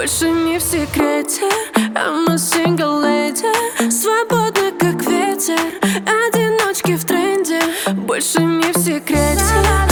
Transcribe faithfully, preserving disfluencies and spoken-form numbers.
Больше не в секрете, а мы single lady, свободны как ветер, одиночки в тренде. Больше не в секрете.